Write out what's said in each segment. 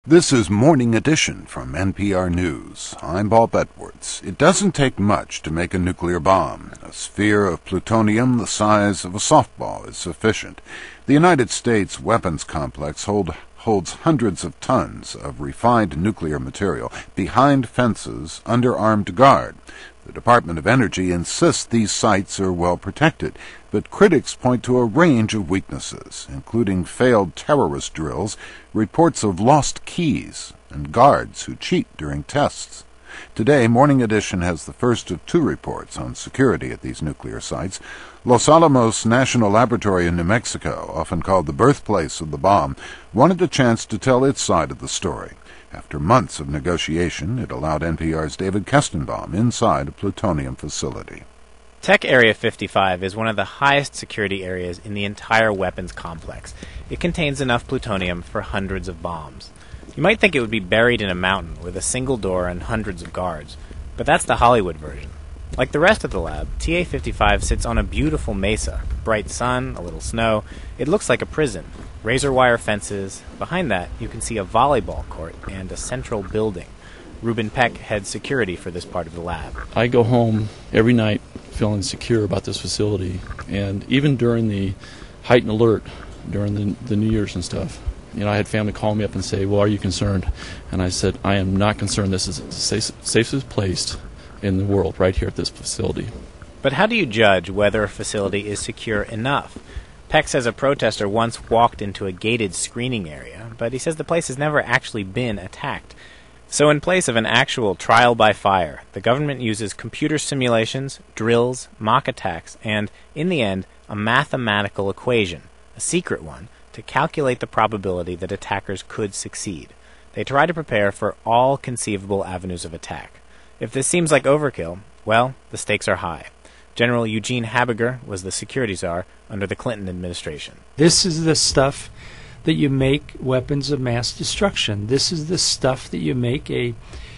This is Morning Edition from NPR News. I'm Bob Edwards. It doesn't take much to make a nuclear bomb. A sphere of plutonium the size of a softball is sufficient. The United States weapons complex holds hundreds of tons of refined nuclear material behind fences under armed guard. The Department of Energy insists these sites are well protected, but critics point to a range of weaknesses, including failed terrorist drills, reports of lost keys, and guards who cheat during tests. Today, Morning Edition has the first of two reports on security at these nuclear sites. Los Alamos National Laboratory in New Mexico, often called the birthplace of the bomb, wanted a chance to tell its side of the story. After months of negotiation, it allowed NPR's David Kestenbaum inside a plutonium facility. Tech Area 55 is one of the highest security areas in the entire weapons complex. It contains enough plutonium for hundreds of bombs. You might think it would be buried in a mountain with a single door and hundreds of guards, but that's the Hollywood version. Like the rest of the lab, TA-55 sits on a beautiful mesa. Bright sun, a little snow. It looks like a prison. Razor wire fences. Behind that, you can see a volleyball court and a central building. Ruben Peck heads security for this part of the lab. I go home every night feeling secure about this facility, and even during the heightened alert, during the New Year's and stuff, I had family call me up and say, well, are you concerned? And I said, I am not concerned. This is the safest place in the world, right here at this facility. But how do you judge whether a facility is secure enough? Peck says a protester once walked into a gated screening area, but he says the place has never actually been attacked. So in place of an actual trial by fire, the government uses computer simulations, drills, mock attacks, and, in the end, a mathematical equation, a secret one, to calculate the probability that attackers could succeed. They try to prepare for all conceivable avenues of attack. If this seems like overkill, well, the stakes are high. General Eugene Habiger was the security czar under the Clinton administration. This is the stuff that you make weapons of mass destruction. This is the stuff that you make a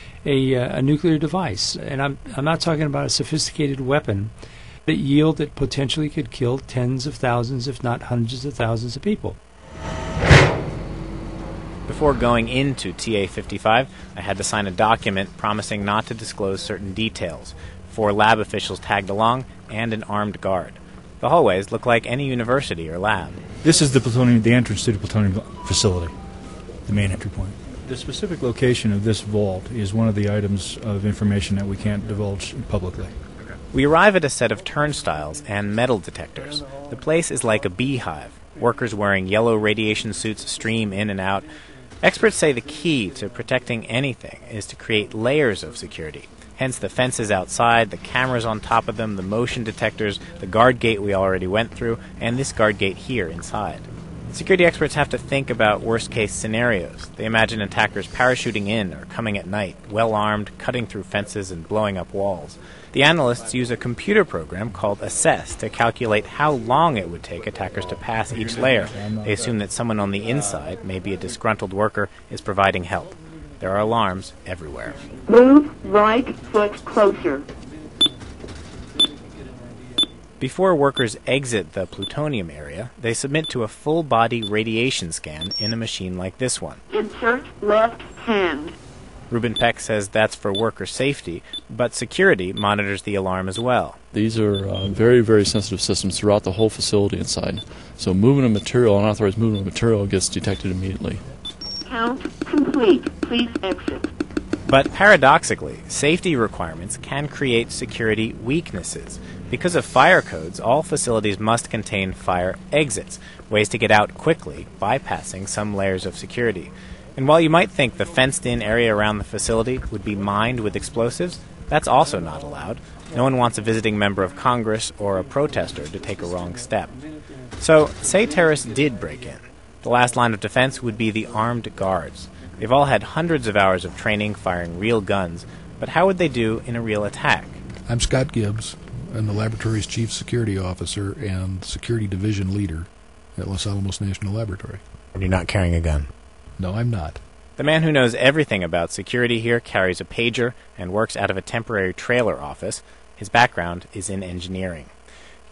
nuclear device. And I'm not talking about a sophisticated weapon that potentially could kill tens of thousands, if not hundreds of thousands of people. Before going into TA-55, I had to sign a document promising not to disclose certain details. 4 lab officials tagged along, and an armed guard. The hallways look like any university or lab. This is the entrance to the plutonium facility, the main entry point. The specific location of this vault is one of the items of information that we can't divulge publicly. We arrive at a set of turnstiles and metal detectors. The place is like a beehive. Workers wearing yellow radiation suits stream in and out. Experts say the key to protecting anything is to create layers of security. Hence the fences outside, the cameras on top of them, the motion detectors, the guard gate we already went through, and this guard gate here inside. Security experts have to think about worst-case scenarios. They imagine attackers parachuting in or coming at night, well-armed, cutting through fences and blowing up walls. The analysts use a computer program called Assess to calculate how long it would take attackers to pass each layer. They assume that someone on the inside, maybe a disgruntled worker, is providing help. There are alarms everywhere. Move right foot closer. Before workers exit the plutonium area, they submit to a full-body radiation scan in a machine like this one. Insert left hand. Ruben Peck says that's for worker safety, but security monitors the alarm as well. These are very, very sensitive systems throughout the whole facility inside. So movement of material, unauthorized movement of material, gets detected immediately. Count complete. Please exit. But paradoxically, safety requirements can create security weaknesses. Because of fire codes, all facilities must contain fire exits, ways to get out quickly, bypassing some layers of security. And while you might think the fenced-in area around the facility would be mined with explosives, that's also not allowed. No one wants a visiting member of Congress or a protester to take a wrong step. So, say terrorists did break in. The last line of defense would be the armed guards. They've all had hundreds of hours of training firing real guns, but how would they do in a real attack? I'm Scott Gibbs. I'm the laboratory's chief security officer and security division leader at Los Alamos National Laboratory. And you're not carrying a gun? No, I'm not. The man who knows everything about security here carries a pager and works out of a temporary trailer office. His background is in engineering.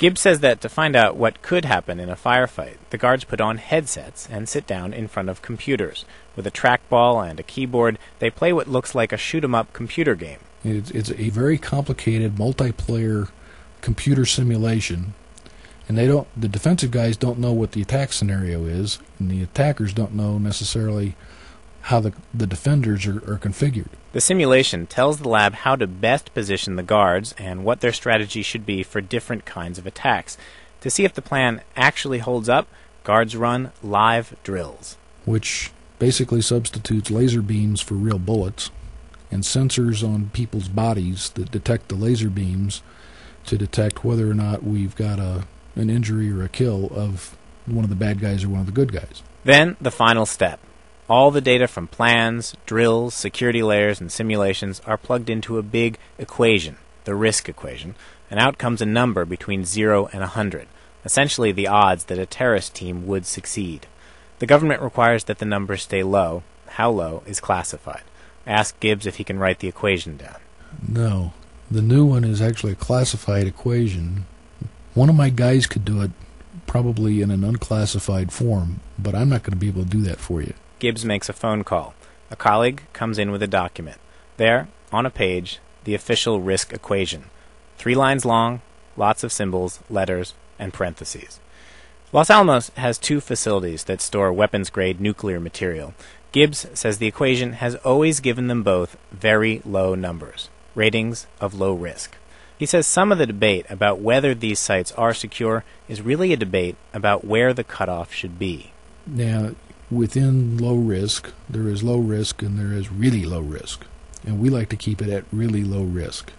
Gibbs says that to find out what could happen in a firefight, the guards put on headsets and sit down in front of computers. With a trackball and a keyboard, they play what looks like a shoot-'em-up computer game. It's a very complicated multiplayer computer simulation, and the defensive guys don't know what the attack scenario is, and the attackers don't know necessarily how the defenders are configured. The simulation tells the lab how to best position the guards and what their strategy should be for different kinds of attacks. To see if the plan actually holds up, guards run live drills, which basically substitutes laser beams for real bullets, and sensors on people's bodies that detect the laser beams to detect whether or not we've got an injury or a kill of one of the bad guys or one of the good guys. Then the final step. All the data from plans, drills, security layers, and simulations are plugged into a big equation, the risk equation, and out comes a number between 0 and 100, essentially the odds that a terrorist team would succeed. The government requires that the numbers stay low. How low is classified. Ask Gibbs if he can write the equation down. No. The new one is actually a classified equation. One of my guys could do it probably in an unclassified form, but I'm not going to be able to do that for you. Gibbs makes a phone call. A colleague comes in with a document. There, on a page, the official risk equation. 3 lines long, lots of symbols, letters, and parentheses. Los Alamos has 2 facilities that store weapons-grade nuclear material. Gibbs says the equation has always given them both very low numbers, ratings of low risk. He says some of the debate about whether these sites are secure is really a debate about where the cutoff should be. Now, within low risk, there is low risk and there is really low risk. And we like to keep it at really low risk.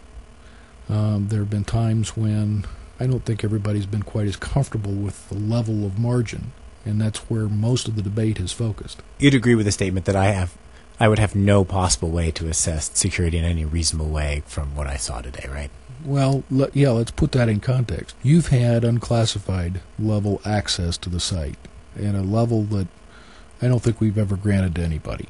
There have been times when I don't think everybody's been quite as comfortable with the level of margin, and that's where most of the debate has focused. You'd agree with the statement that I would have no possible way to assess security in any reasonable way from what I saw today, right? Well, let's put that in context. You've had unclassified level access to the site at a level that I don't think we've ever granted to anybody.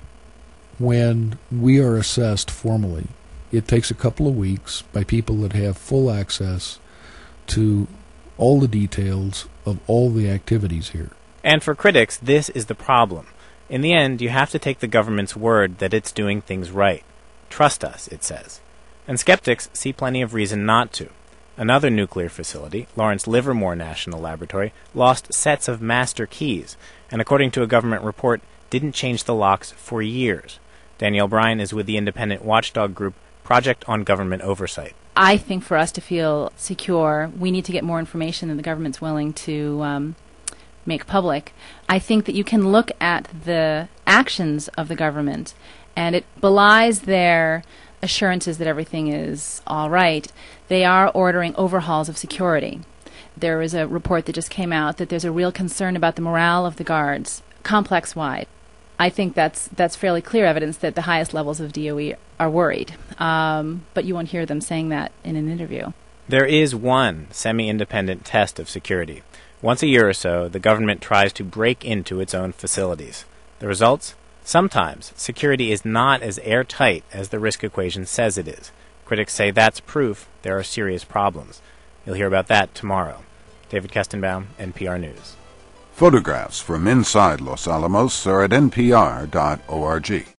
When we are assessed formally, it takes a couple of weeks by people that have full access to all the details of all the activities here. And for critics, this is the problem. In the end, you have to take the government's word that it's doing things right. Trust us, it says. And skeptics see plenty of reason not to. Another nuclear facility, Lawrence Livermore National Laboratory, lost sets of master keys, and according to a government report, didn't change the locks for years. Danielle Bryan is with the independent watchdog group Project on Government Oversight. I think for us to feel secure, we need to get more information than the government's willing to make public. I think that you can look at the actions of the government, and it belies their assurances that everything is all right. They are ordering overhauls of security. There is a report that just came out that there's a real concern about the morale of the guards, complex-wide. I think that's fairly clear evidence that the highest levels of DOE are worried. But you won't hear them saying that in an interview. There is one semi-independent test of security. Once a year or so, the government tries to break into its own facilities. The results? Sometimes security is not as airtight as the risk equation says it is. Critics say that's proof there are serious problems. You'll hear about that tomorrow. David Kestenbaum, NPR News. Photographs from inside Los Alamos are at npr.org.